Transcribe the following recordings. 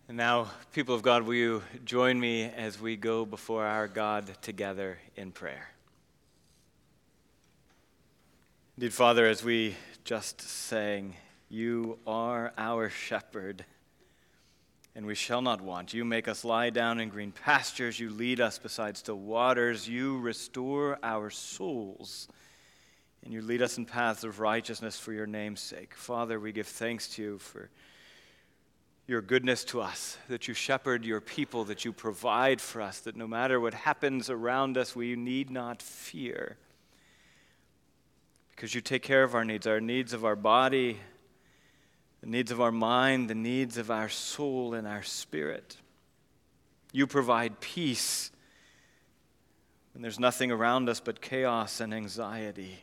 And now, people of God, will you join me as we go before our God together in prayer? Indeed, Father, as we just sang, you are our shepherd, and we shall not want. You make us lie down in green pastures. You lead us beside still waters. You restore our souls, and you lead us in paths of righteousness for your name's sake. Father, we give thanks to you for your goodness to us, that you shepherd your people, that you provide for us, that no matter what happens around us, we need not fear, because you take care of our needs of our body, the needs of our mind, the needs of our soul and our spirit. You provide peace when there's nothing around us but chaos and anxiety.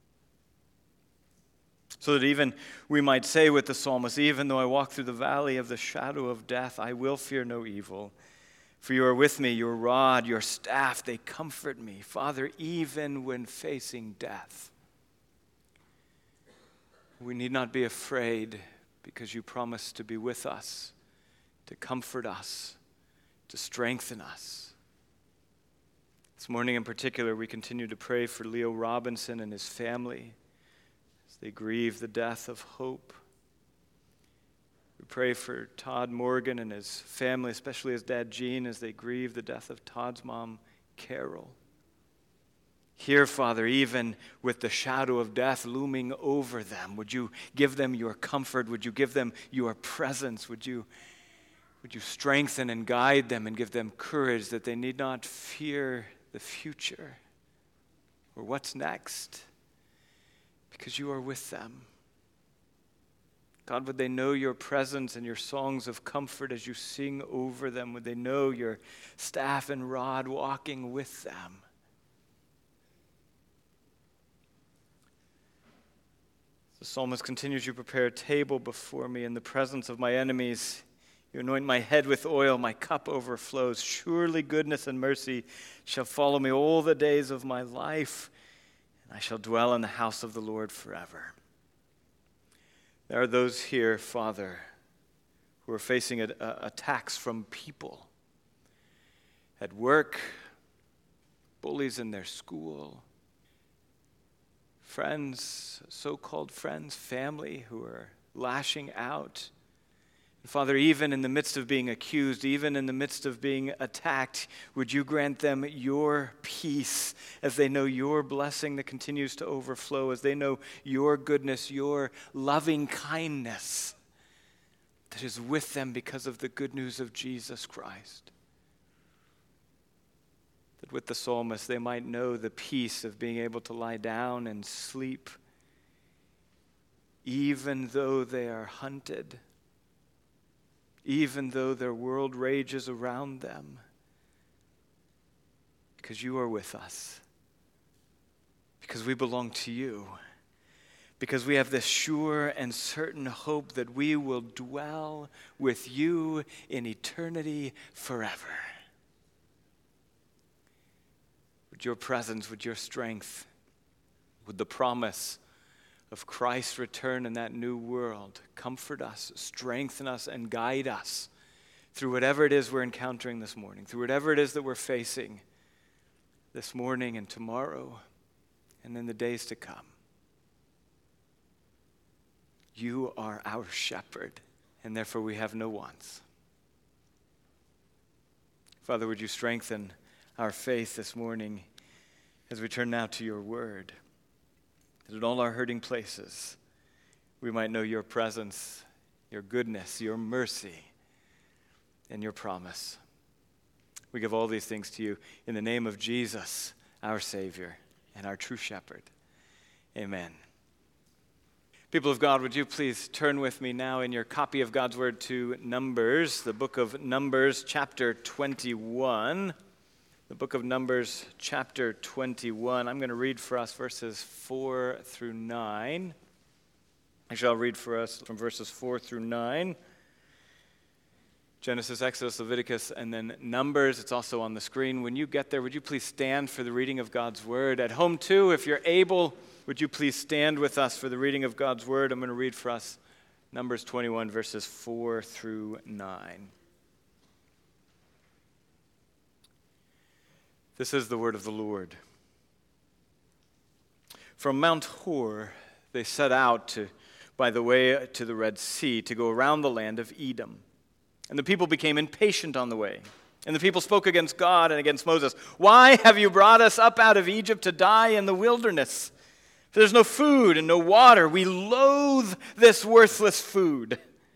So that even we might say with the psalmist, even though I walk through the valley of the shadow of death, I will fear no evil. For you are with me, your rod, your staff, they comfort me. Father, even when facing death, we need not be afraid, because you promise to be with us, to comfort us, to strengthen us. This morning in particular, we continue to pray for Leo Robinson and his family. They grieve the death of Hope. We pray for Todd Morgan and his family, especially his dad Gene, as they grieve the death of Todd's mom, Carol. Here, Father, even with the shadow of death looming over them, would you give them your comfort? Would you give them your presence? Would you strengthen and guide them and give them courage that they need not fear the future or what's next? Because you are with them. God, would they know your presence and your songs of comfort as you sing over them? Would they know your staff and rod walking with them? The psalmist continues, you prepare a table before me in the presence of my enemies. You anoint my head with oil, my cup overflows. Surely goodness and mercy shall follow me all the days of my life, I shall dwell in the house of the Lord forever. There are those here, Father, who are facing attacks from people at work, bullies in their school, friends, so-called friends, family who are lashing out. And Father, even in the midst of being accused, even in the midst of being attacked, would you grant them your peace as they know your blessing that continues to overflow, as they know your goodness, your loving kindness that is with them because of the good news of Jesus Christ. That with the psalmist they might know the peace of being able to lie down and sleep, even though they are hunted, even though their world rages around them, because you are with us, because we belong to you, because we have this sure and certain hope that we will dwell with you in eternity forever. With your presence, with your strength, with the promise of Christ's return in that new world, comfort us, strengthen us, and guide us through whatever it is we're encountering this morning, through whatever it is that we're facing this morning and tomorrow and in the days to come. You are our shepherd, and therefore we have no wants. Father, would you strengthen our faith this morning as we turn now to your word? That in all our hurting places, we might know your presence, your goodness, your mercy, and your promise. We give all these things to you in the name of Jesus, our Savior and our true shepherd. Amen. People of God, would you please turn with me now in your copy of God's Word to Numbers, the book of Numbers, chapter 21. The book of Numbers, chapter 21. I'm going to read for us verses 4 through 9. Actually, I'll read for us from verses 4 through 9. Genesis, Exodus, Leviticus, and then Numbers. It's also on the screen. When you get there, would you please stand for the reading of God's Word? At home, too, if you're able, would you please stand with us for the reading of God's Word? I'm going to read for us Numbers 21, verses 4 through 9. This is the word of the Lord. From Mount Hor, they set out by the way to the Red Sea to go around the land of Edom. And the people became impatient on the way. And the people spoke against God and against Moses. "Why have you brought us up out of Egypt to die in the wilderness? For there's no food and no water. We loathe this worthless food."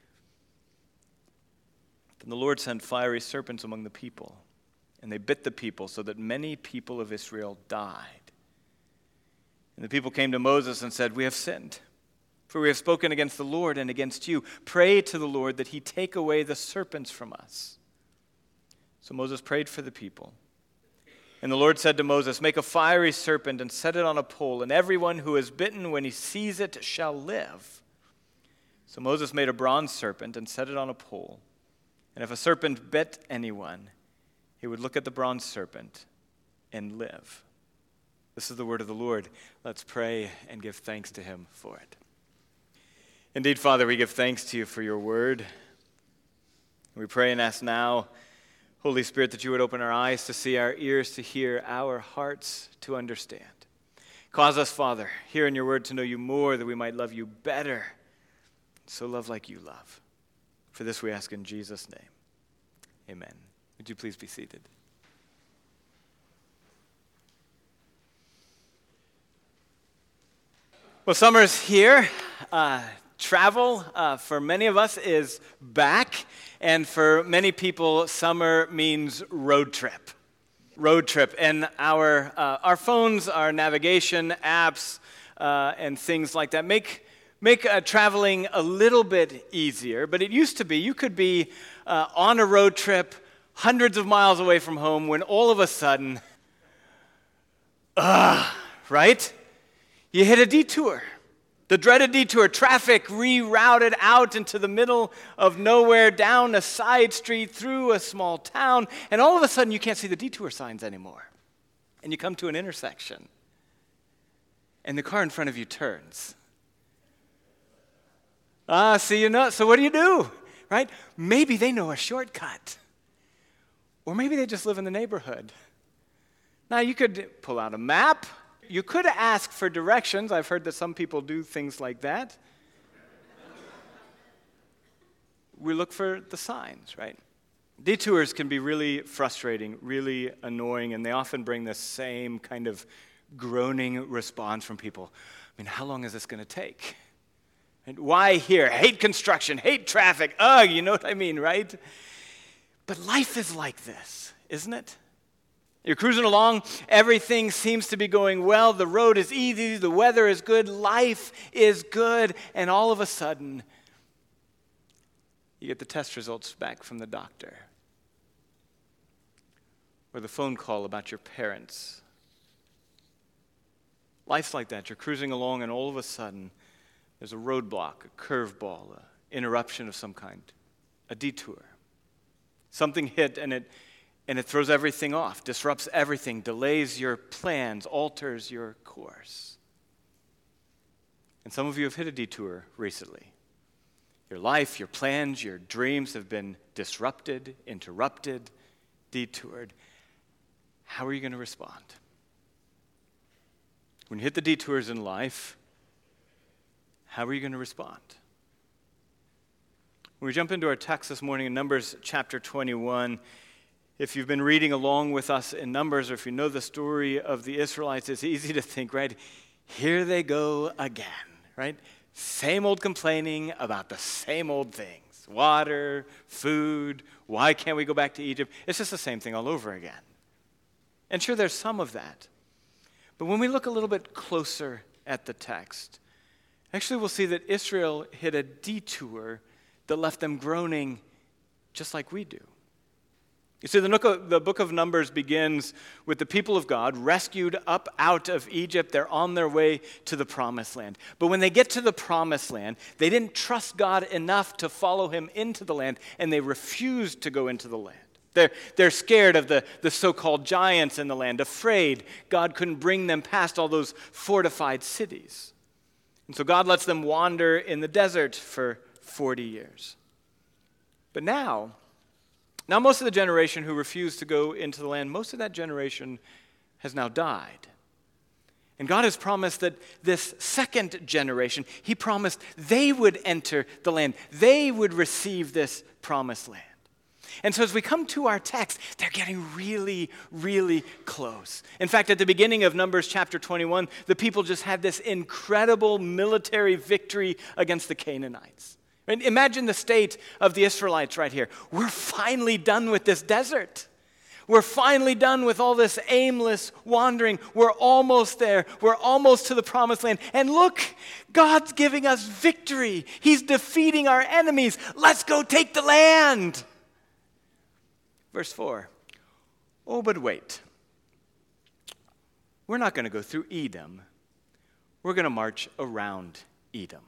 Then the Lord sent fiery serpents among the people, and they bit the people so that many people of Israel died. And the people came to Moses and said, "We have sinned, for we have spoken against the Lord and against you. Pray to the Lord that he take away the serpents from us." So Moses prayed for the people. And the Lord said to Moses, "Make a fiery serpent and set it on a pole, and everyone who is bitten when he sees it shall live." So Moses made a bronze serpent and set it on a pole. And if a serpent bit anyone, he would look at the bronze serpent and live. This is the word of the Lord. Let's pray and give thanks to him for it. Indeed, Father, we give thanks to you for your word. We pray and ask now, Holy Spirit, that you would open our eyes to see, our ears to hear, our hearts to understand. Cause us, Father, here in your word to know you more, that we might love you better, so love like you love. For this we ask in Jesus' name. Amen. Would you please be seated? Well, summer's here. Travel, for many of us, is back. And for many people, summer means road trip. Road trip. And our phones, our navigation apps, and things like that make traveling a little bit easier. But it used to be, you could be on a road trip hundreds of miles away from home when all of a sudden, right? You hit a detour. The dreaded detour, traffic rerouted out into the middle of nowhere, down a side street, through a small town, and all of a sudden you can't see the detour signs anymore. And you come to an intersection, and the car in front of you turns. So what do? Right? Maybe they know a shortcut. Or maybe they just live in the neighborhood. Now, you could pull out a map. You could ask for directions. I've heard that some people do things like that. We look for the signs, right? Detours can be really frustrating, really annoying, and they often bring the same kind of groaning response from people. I mean, how long is this going to take? And why here? Hate construction, hate traffic. Ugh, you know what I mean, right? But life is like this, isn't it? You're cruising along, everything seems to be going well, the road is easy, the weather is good, life is good, and all of a sudden, you get the test results back from the doctor. Or the phone call about your parents. Life's like that. You're cruising along, and all of a sudden, there's a roadblock, a curveball, an interruption of some kind, a detour. Something hit, and it throws everything off, disrupts everything, delays your plans, alters your course. And some of you have hit a detour recently. Your life, your plans, your dreams have been disrupted, interrupted, detoured. How are you going to respond? When you hit the detours in life, how are you going to respond? When we jump into our text this morning in Numbers chapter 21, if you've been reading along with us in Numbers, or if you know the story of the Israelites, it's easy to think, right, here they go again, right? Same old complaining about the same old things. Water, food, why can't we go back to Egypt? It's just the same thing all over again. And sure, there's some of that. But when we look a little bit closer at the text, actually we'll see that Israel hit a detour that left them groaning just like we do. You see, the book of Numbers begins with the people of God rescued up out of Egypt. They're on their way to the Promised Land. But when they get to the Promised Land, they didn't trust God enough to follow him into the land, and they refused to go into the land. They're scared of the so-called giants in the land, afraid God couldn't bring them past all those fortified cities. And so God lets them wander in the desert for 40 years. But now, Now, most of the generation who refused to go into the land, most of that generation has now died. And God has promised that this second generation, he promised they would enter the land. They would receive this promised land. And so as we come to our text, they're getting really, really close. In fact, at the beginning of Numbers chapter 21, the people just had this incredible military victory against the Canaanites. And imagine the state of the Israelites right here. We're finally done with this desert. We're finally done with all this aimless wandering. We're almost there. We're almost to the promised land. And look, God's giving us victory. He's defeating our enemies. Let's go take the land. Verse 4. Oh, but wait. We're not going to go through Edom. We're going to march around Edom.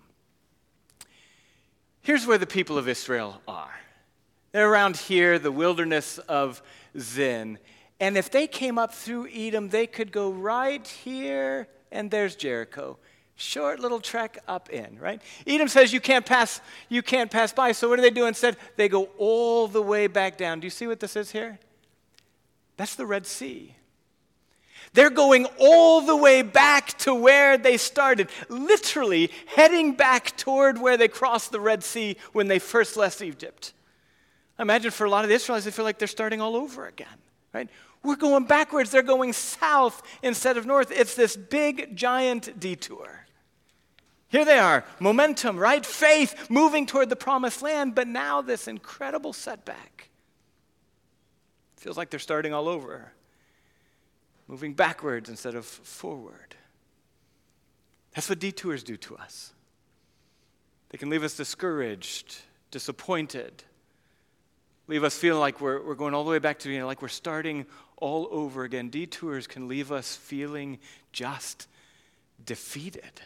Here's where the people of Israel are. They're around here, the wilderness of Zin. And if they came up through Edom, they could go right here, and there's Jericho. Short little trek up in, right? Edom says you can't pass by. So what do they do instead? They go all the way back down. Do you see what this is here? That's the Red Sea. They're going all the way back to where they started, literally heading back toward where they crossed the Red Sea when they first left Egypt. I imagine for a lot of the Israelites, they feel like they're starting all over again, right? We're going backwards. They're going south instead of north. It's this big, giant detour. Here they are, momentum, right? Faith, moving toward the promised land, but now this incredible setback. Feels like they're starting all over, moving backwards instead of forward. That's what detours do to us. They can leave us discouraged, disappointed, leave us feeling like we're going all the way back to, like we're starting all over again. Detours can leave us feeling just defeated.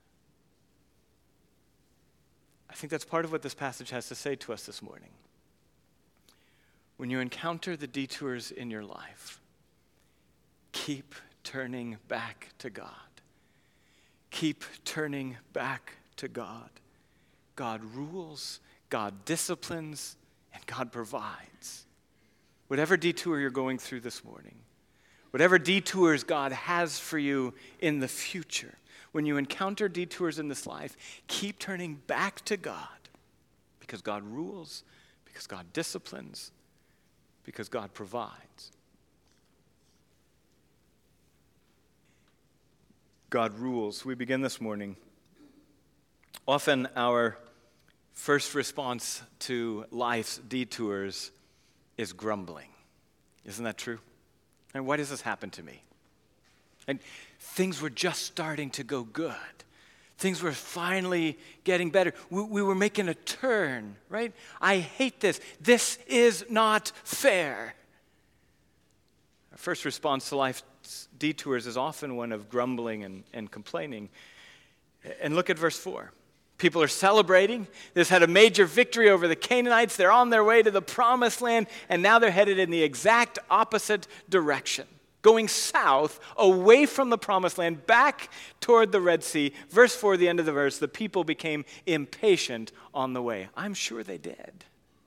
I think that's part of what this passage has to say to us this morning. When you encounter the detours in your life, keep turning back to God. Keep turning back to God. God rules, God disciplines, and God provides. Whatever detour you're going through this morning, whatever detours God has for you in the future, when you encounter detours in this life, keep turning back to God because God rules, because God disciplines, because God provides. God rules. We begin this morning. Often our first response to life's detours is grumbling. Isn't that true? And why does this happen to me? And things were just starting to go good. Things were finally getting better. We were making a turn, right? I hate this. This is not fair. Our first response to life's detours is often one of grumbling and complaining. And look at verse 4. People are celebrating. This had a major victory over the Canaanites. They're on their way to the promised land, and now they're headed in the exact opposite direction, going south, away from the promised land, back toward the Red Sea. Verse 4, the end of the verse, the people became impatient on the way. I'm sure they did.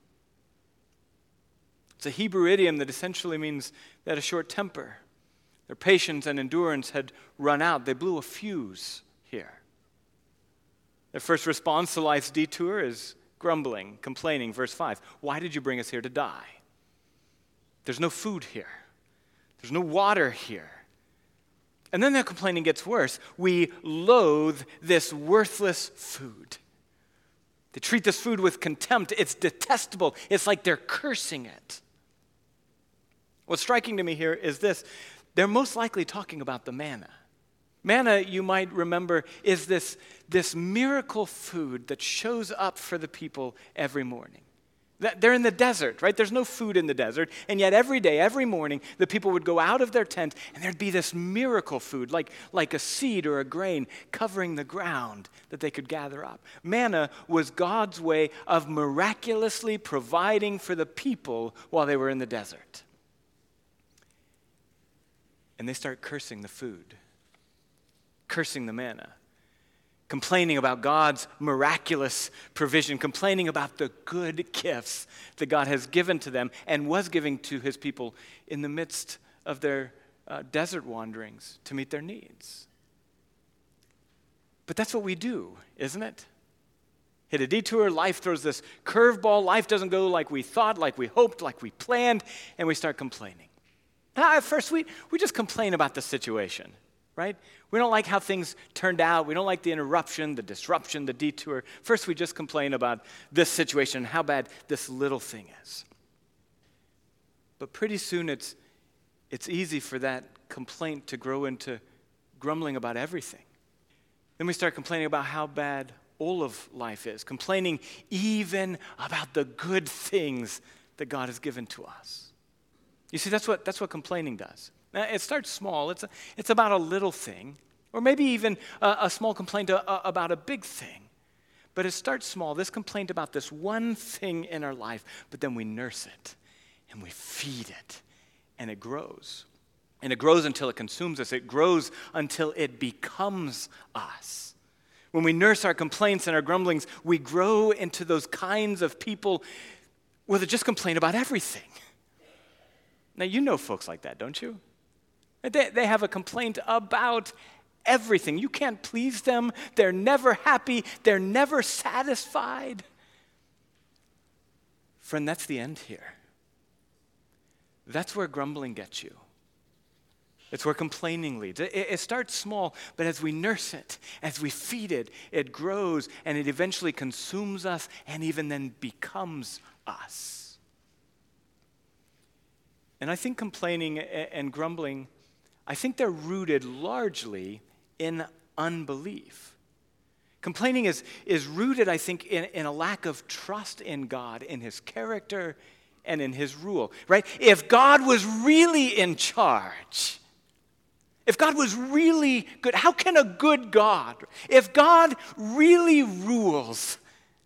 It's a Hebrew idiom that essentially means they had a short temper. Their patience and endurance had run out. They blew a fuse here. Their first response to life's detour is grumbling, complaining. Verse 5, why did you bring us here to die? There's no food here. There's no water here. And then their complaining gets worse. We loathe this worthless food. They treat this food with contempt. It's detestable. It's like they're cursing it. What's striking to me here is this. They're most likely talking about the manna. Manna, you might remember, is this miracle food that shows up for the people every morning. They're in the desert, right? There's no food in the desert. And yet every day, every morning, the people would go out of their tent and there'd be this miracle food, like a seed or a grain covering the ground that they could gather up. Manna was God's way of miraculously providing for the people while they were in the desert. And they start cursing the food, cursing the manna. complaining about God's miraculous provision, complaining about the good gifts that God has given to them and was giving to his people in the midst of their desert wanderings to meet their needs. But that's what we do, isn't it? Hit a detour, life throws this curveball, life doesn't go like we thought, like we hoped, like we planned, and we start complaining. Now, at first, we just complain about the situation, right? We don't like how things turned out. We don't like the interruption, the disruption, the detour. First, we just complain about this situation and how bad this little thing is. But pretty soon, it's easy for that complaint to grow into grumbling about everything. Then we start complaining about how bad all of life is, complaining even about the good things that God has given to us. You see, that's what complaining does. Now, it starts small. It's about a little thing, or maybe even a small complaint about a big thing. But it starts small, this complaint about this one thing in our life, but then we nurse it, and we feed it, and it grows. And it grows until it consumes us. It grows until it becomes us. When we nurse our complaints and our grumblings, we grow into those kinds of people that just complain about everything. Now, you know folks like that, don't you? They have a complaint about everything. You can't please them. They're never happy. They're never satisfied. Friend, that's the end here. That's where grumbling gets you. It's where complaining leads. It starts small, but as we nurse it, as we feed it, it grows and it eventually consumes us and even then becomes us. And I think complaining and grumbling, I think they're rooted largely in unbelief. Complaining is rooted, I think, in a lack of trust in God, in his character, and in his rule, right? If God was really in charge, if God was really good, how can a good God, if God really rules?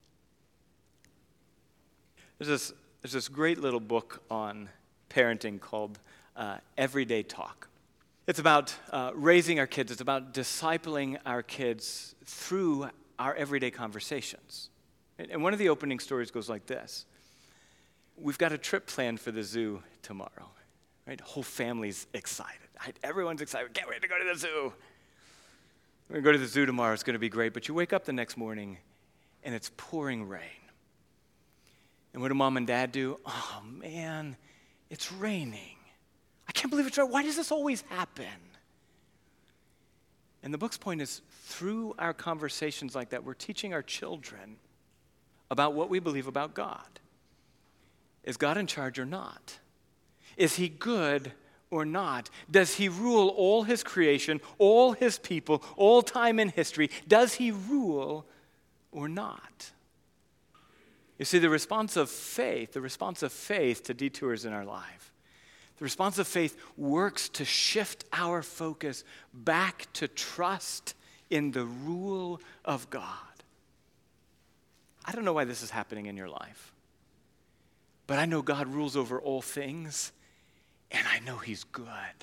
There's this great little book on parenting called Everyday Talk. It's about raising our kids. It's about discipling our kids through our everyday conversations. And one of the opening stories goes like this. We've got a trip planned for the zoo tomorrow. Right? The whole family's excited. Right? Everyone's excited. Can't wait to go to the zoo. We're going to go to the zoo tomorrow. It's going to be great. But you wake up the next morning, and it's pouring rain. And what do mom and dad do? Oh, man, it's raining. I can't believe it's raining. Why does this always happen? And the book's point is, through our conversations like that, we're teaching our children about what we believe about God. Is God in charge or not? Is he good or not? Does he rule all his creation, all his people, all time in history? Does he rule or not? You see, the response of faith to detours in our life, the response of faith works to shift our focus back to trust in the rule of God. I don't know why this is happening in your life, but I know God rules over all things, and I know he's good.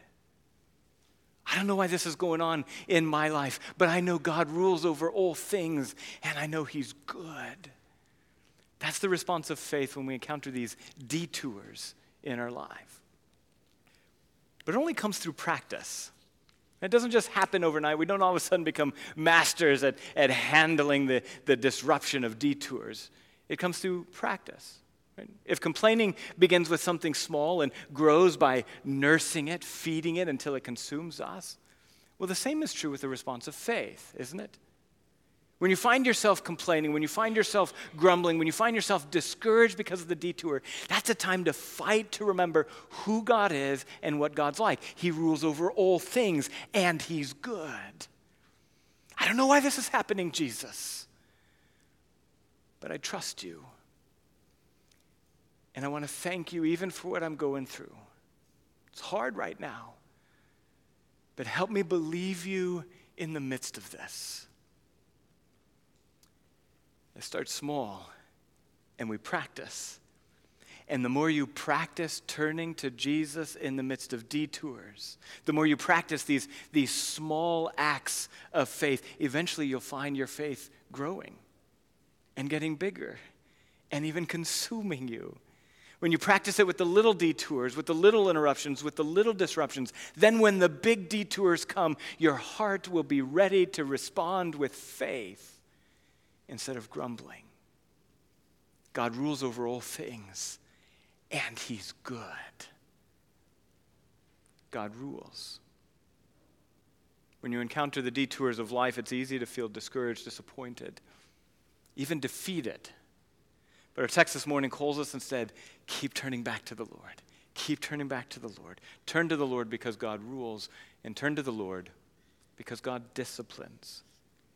I don't know why this is going on in my life, but I know God rules over all things, and I know he's good. That's the response of faith when we encounter these detours in our life. But it only comes through practice. It doesn't just happen overnight. We don't all of a sudden become masters at handling the disruption of detours. It comes through practice. Right? If complaining begins with something small and grows by nursing it, feeding it until it consumes us, well, the same is true with the response of faith, isn't it? When you find yourself complaining, when you find yourself grumbling, when you find yourself discouraged because of the detour, that's a time to fight to remember who God is and what God's like. He rules over all things, and he's good. I don't know why this is happening, Jesus, but I trust you. And I want to thank you even for what I'm going through. It's hard right now, but help me believe you in the midst of this. It starts small, and we practice. And the more you practice turning to Jesus in the midst of detours, the more you practice these small acts of faith, eventually you'll find your faith growing and getting bigger and even consuming you. When you practice it with the little detours, with the little interruptions, with the little disruptions, then when the big detours come, your heart will be ready to respond with faith instead of grumbling. God rules over all things. And he's good. God rules. When you encounter the detours of life, it's easy to feel discouraged, disappointed, even defeated. But our text this morning calls us instead, keep turning back to the Lord. Keep turning back to the Lord. Turn to the Lord because God rules, and turn to the Lord because God disciplines.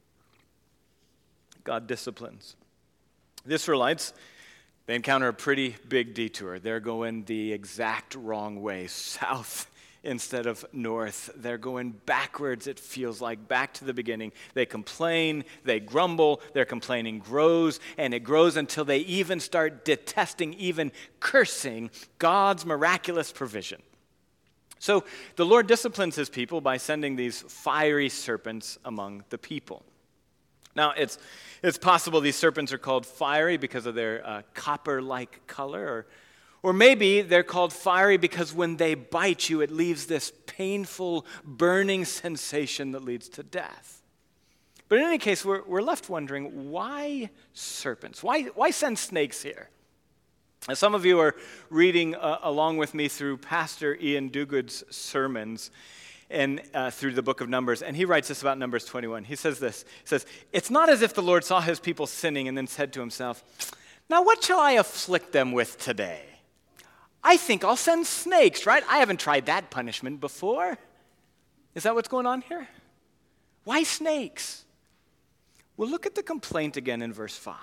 God disciplines. The Israelites, they encounter a pretty big detour. They're going the exact wrong way, south instead of north. They're going backwards, it feels like, back to the beginning. They complain, they grumble, their complaining grows, and it grows until they even start detesting, even cursing God's miraculous provision. So the Lord disciplines his people by sending these fiery serpents among the people. Now, it's possible these serpents are called fiery because of their copper-like color, or maybe they're called fiery because when they bite you, it leaves this painful, burning sensation that leads to death. But in any case, we're left wondering, why serpents? Why send snakes here? Now, some of you are reading along with me through Pastor Ian Duguid's sermons, and through the book of Numbers, and he writes this about Numbers 21. He says this, it's not as if the Lord saw his people sinning and then said to himself, now what shall I afflict them with today? I think I'll send snakes, right? I haven't tried that punishment before. Is that what's going on here? Why snakes? Well, look at the complaint again in verse 5.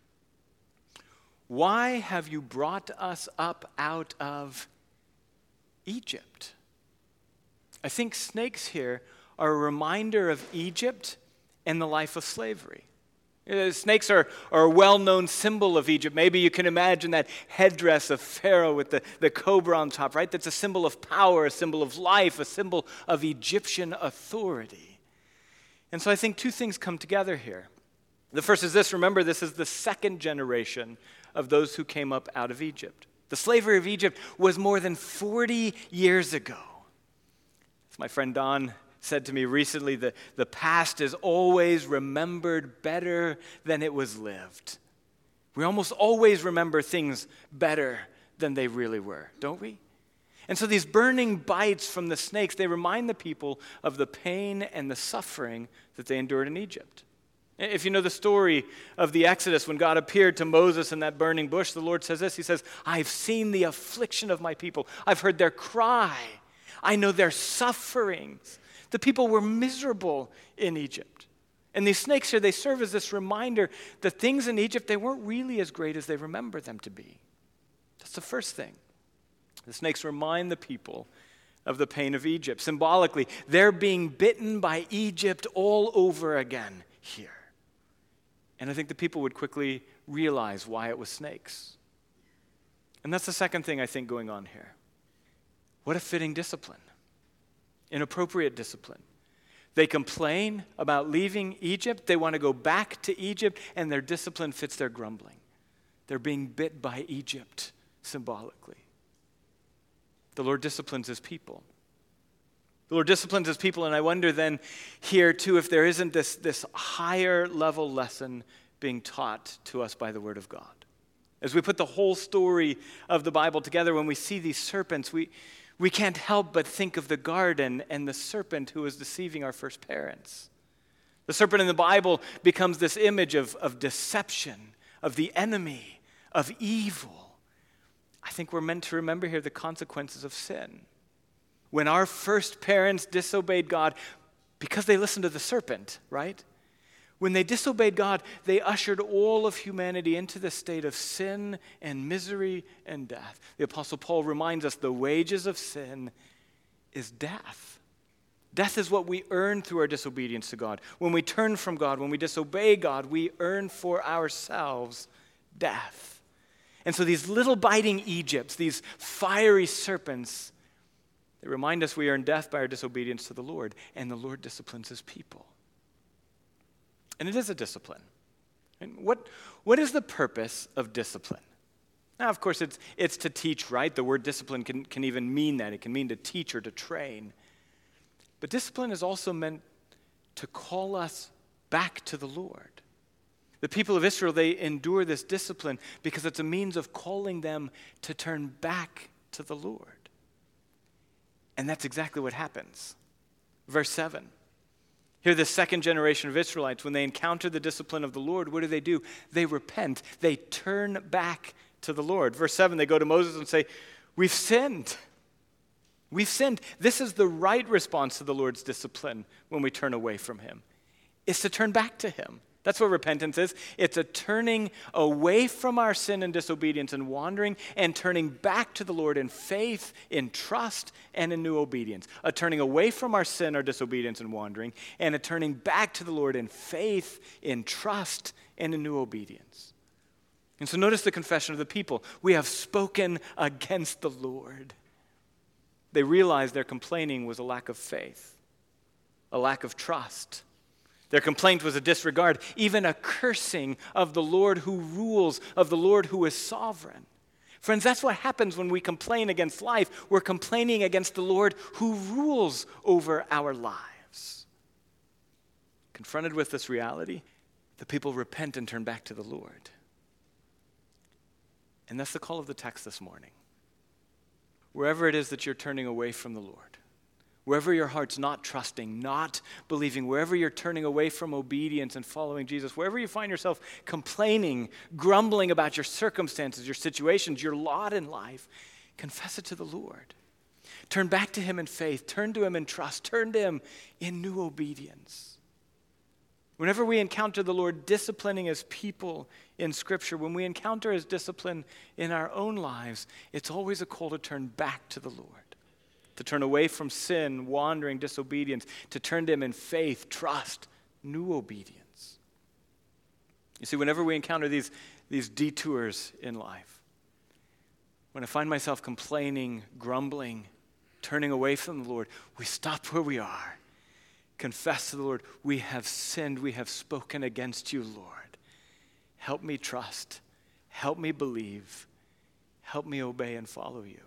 Why have you brought us up out of Egypt? I think snakes here are a reminder of Egypt and the life of slavery. Snakes are a well-known symbol of Egypt. Maybe you can imagine that headdress of Pharaoh with the cobra on top, right? That's a symbol of power, a symbol of life, a symbol of Egyptian authority. And so I think two things come together here. The first is this. Remember, this is the second generation of those who came up out of Egypt. The slavery of Egypt was more than 40 years ago. As my friend Don said to me recently, the past is always remembered better than it was lived. We almost always remember things better than they really were, don't we? And so these burning bites from the snakes, they remind the people of the pain and the suffering that they endured in Egypt. If you know the story of the Exodus, when God appeared to Moses in that burning bush, the Lord says this, he says, I've seen the affliction of my people. I've heard their cry. I know their sufferings. The people were miserable in Egypt. And these snakes here, they serve as this reminder that things in Egypt, they weren't really as great as they remember them to be. That's the first thing. The snakes remind the people of the pain of Egypt. Symbolically, they're being bitten by Egypt all over again here. And I think the people would quickly realize why it was snakes. And that's the second thing I think going on here. What a fitting discipline. Inappropriate discipline. They complain about leaving Egypt. They want to go back to Egypt, and their discipline fits their grumbling. They're being bit by Egypt symbolically. The Lord disciplines his people. The Lord disciplines his people, and I wonder then here too if there isn't this higher level lesson being taught to us by the Word of God. As we put the whole story of the Bible together, when we see these serpents, we can't help but think of the garden and the serpent who was deceiving our first parents. The serpent in the Bible becomes this image of deception, of the enemy, of evil. I think we're meant to remember here the consequences of sin. When our first parents disobeyed God because they listened to the serpent, right? When they disobeyed God, they ushered all of humanity into the state of sin and misery and death. The Apostle Paul reminds us the wages of sin is death. Death is what we earn through our disobedience to God. When we turn from God, when we disobey God, we earn for ourselves death. And so these little biting Egypts, these fiery serpents, they remind us we earn death by our disobedience to the Lord, and the Lord disciplines his people. And it is a discipline. And what is the purpose of discipline? Now, of course, it's to teach, right? The word discipline can even mean that. It can mean to teach or to train. But discipline is also meant to call us back to the Lord. The people of Israel, they endure this discipline because it's a means of calling them to turn back to the Lord. And that's exactly what happens. Verse 7. Here, the second generation of Israelites, when they encounter the discipline of the Lord, what do? They repent. They turn back to the Lord. Verse 7, they go to Moses and say, we've sinned. We've sinned. This is the right response to the Lord's discipline when we turn away from him. It's to turn back to him. That's what repentance is. It's a turning away from our sin and disobedience and wandering and turning back to the Lord in faith, in trust, and in new obedience. A turning away from our sin, our disobedience, and wandering, and a turning back to the Lord in faith, in trust, and in new obedience. And so notice the confession of the people. We have spoken against the Lord. They realized their complaining was a lack of faith, a lack of trust. Their complaint was a disregard, even a cursing of the Lord who rules, of the Lord who is sovereign. Friends, that's what happens when we complain against life. We're complaining against the Lord who rules over our lives. Confronted with this reality, the people repent and turn back to the Lord. And that's the call of the text this morning. Wherever it is that you're turning away from the Lord, wherever your heart's not trusting, not believing, wherever you're turning away from obedience and following Jesus, wherever you find yourself complaining, grumbling about your circumstances, your situations, your lot in life, confess it to the Lord. Turn back to him in faith. Turn to him in trust. Turn to him in new obedience. Whenever we encounter the Lord disciplining his people in Scripture, when we encounter his discipline in our own lives, it's always a call to turn back to the Lord. To turn away from sin, wandering, disobedience, to turn to him in faith, trust, new obedience. You see, whenever we encounter these detours in life, when I find myself complaining, grumbling, turning away from the Lord, we stop where we are, confess to the Lord, we have sinned, we have spoken against you, Lord. Help me trust, help me believe, help me obey and follow you.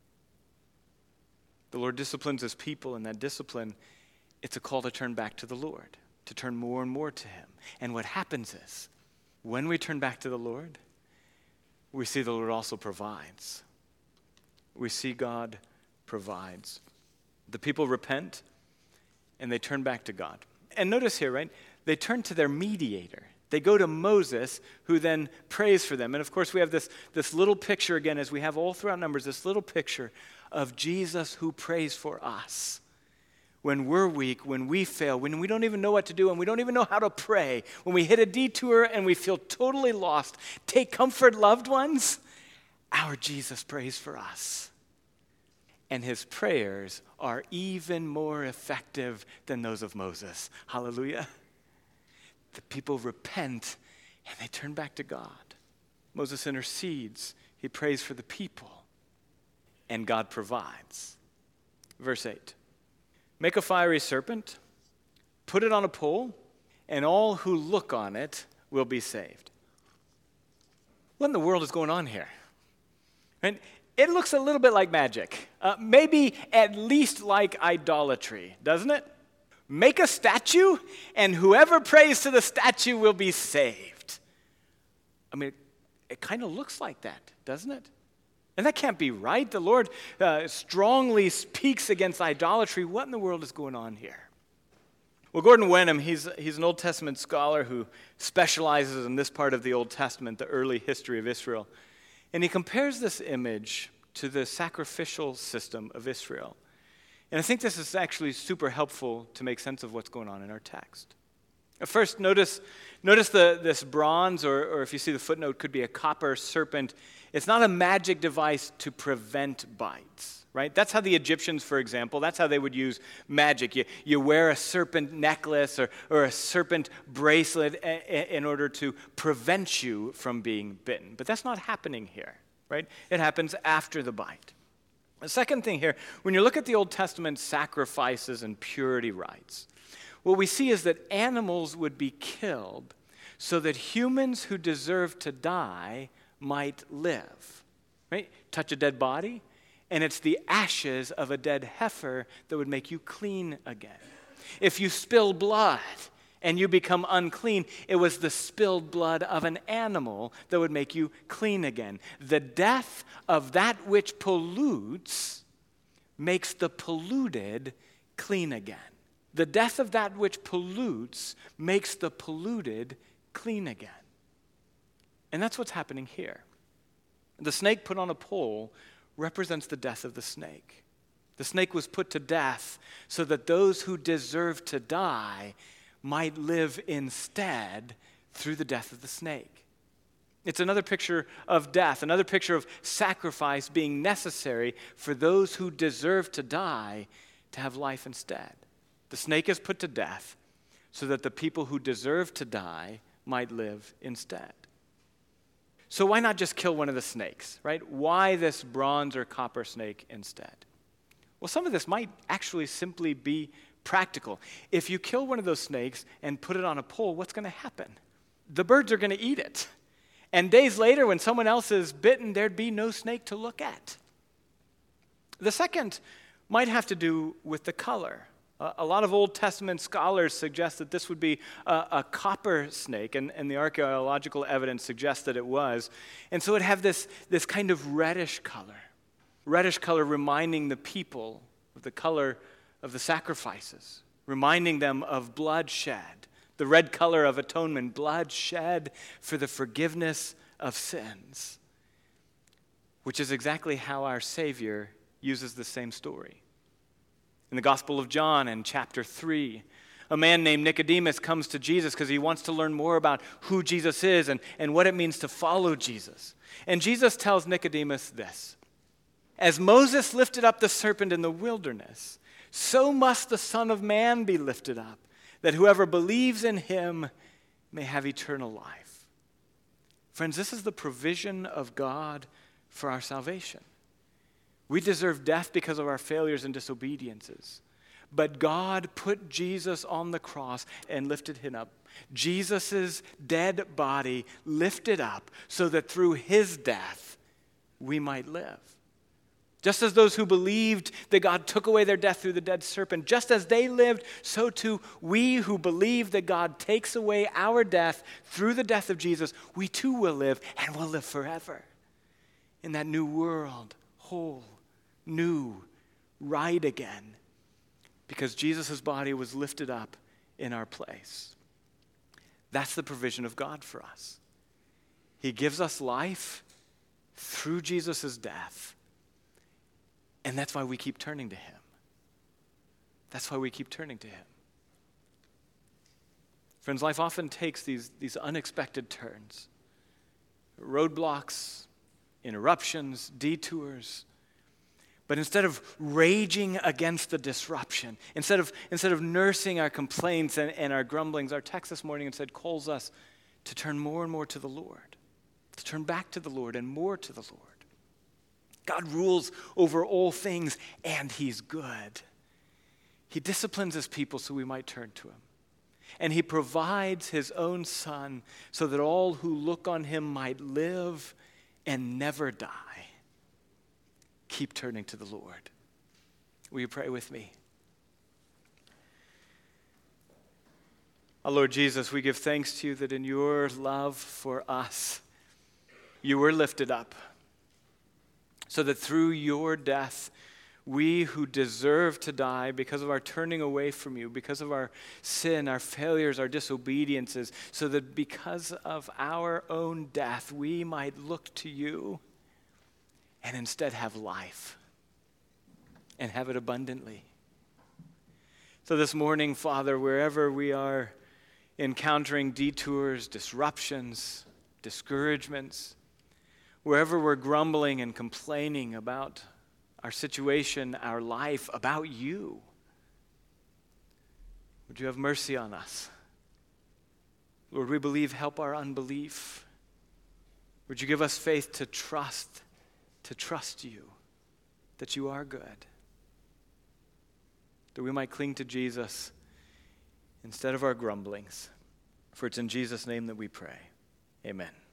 The Lord disciplines his people, and that discipline, it's a call to turn back to the Lord, to turn more and more to him. And what happens is, when we turn back to the Lord, we see the Lord also provides. We see God provides. The people repent, and they turn back to God. And notice here, right? They turn to their mediator. They go to Moses, who then prays for them. And of course, we have this little picture again, as we have all throughout Numbers, this little picture of Jesus who prays for us. When we're weak, when we fail, when we don't even know what to do, and we don't even know how to pray, when we hit a detour and we feel totally lost, take comfort, loved ones. Our Jesus prays for us. And his prayers are even more effective than those of Moses. Hallelujah. The people repent and they turn back to God. Moses intercedes. He prays for the people. And God provides. Verse 8. Make a fiery serpent, put it on a pole, and all who look on it will be saved. What in the world is going on here? And it looks a little bit like magic. Maybe at least like idolatry, doesn't it? Make a statue, and whoever prays to the statue will be saved. I mean, it kind of looks like that, doesn't it? And that can't be right. The Lord strongly speaks against idolatry. What in the world is going on here? Well, Gordon Wenham, he's an Old Testament scholar who specializes in this part of the Old Testament, the early history of Israel. And he compares this image to the sacrificial system of Israel. And I think this is actually super helpful to make sense of what's going on in our text. First, notice this bronze, or if you see the footnote, could be a copper serpent. It's not a magic device to prevent bites, right? That's how the Egyptians, for example, that's how they would use magic. You wear a serpent necklace or a serpent bracelet in order to prevent you from being bitten. But that's not happening here, right? It happens after the bite. The second thing here, when you look at the Old Testament sacrifices and purity rites, what we see is that animals would be killed so that humans who deserve to die might live. Right? Touch a dead body, and it's the ashes of a dead heifer that would make you clean again. If you spill blood and you become unclean, it was the spilled blood of an animal that would make you clean again. The death of that which pollutes makes the polluted clean again. The death of that which pollutes makes the polluted clean again. And that's what's happening here. The snake put on a pole represents the death of the snake. The snake was put to death so that those who deserve to die might live instead through the death of the snake. It's another picture of death, another picture of sacrifice being necessary for those who deserve to die to have life instead. The snake is put to death so that the people who deserve to die might live instead. So why not just kill one of the snakes, right? Why this bronze or copper snake instead? Well, some of this might actually simply be practical. If you kill one of those snakes and put it on a pole, what's going to happen? The birds are going to eat it. And days later, when someone else is bitten, there'd be no snake to look at. The second might have to do with the color. A lot of Old Testament scholars suggest that this would be a copper snake, and the archaeological evidence suggests that it was. And so it had this kind of reddish color reminding the people of the color of the sacrifices, reminding them of bloodshed, the red color of atonement, blood shed for the forgiveness of sins, which is exactly how our Savior uses the same story. In the Gospel of John, in chapter 3, a man named Nicodemus comes to Jesus because he wants to learn more about who Jesus is and what it means to follow Jesus. And Jesus tells Nicodemus this: "As Moses lifted up the serpent in the wilderness, so must the Son of Man be lifted up, that whoever believes in him may have eternal life." Friends, this is the provision of God for our salvation. We deserve death because of our failures and disobediences. But God put Jesus on the cross and lifted him up. Jesus' dead body lifted up so that through his death we might live. Just as those who believed that God took away their death through the dead serpent, just as they lived, so too we who believe that God takes away our death through the death of Jesus, we too will live, and will live forever in that new world, whole, new, right again, because Jesus' body was lifted up in our place. That's the provision of God for us. He gives us life through Jesus' death. And that's why we keep turning to him. That's why we keep turning to him. Friends, life often takes these unexpected turns. Roadblocks, interruptions, detours. But instead of raging against the disruption, instead of nursing our complaints and our grumblings, our text this morning instead calls us to turn more and more to the Lord, to turn back to the Lord and more to the Lord. God rules over all things, and he's good. He disciplines his people so we might turn to him. And he provides his own Son so that all who look on him might live and never die. Keep turning to the Lord. Will you pray with me? Our Lord Jesus, we give thanks to you that in your love for us, you were lifted up, so that through your death, we who deserve to die because of our turning away from you, because of our sin, our failures, our disobediences, so that because of our own death, we might look to you and instead have life and have it abundantly. So this morning, Father, wherever we are encountering detours, disruptions, discouragements, wherever we're grumbling and complaining about our situation, our life, about you, would you have mercy on us? Lord, we believe, help our unbelief. Would you give us faith to trust you, that you are good, that we might cling to Jesus instead of our grumblings. For it's in Jesus' name that we pray. Amen.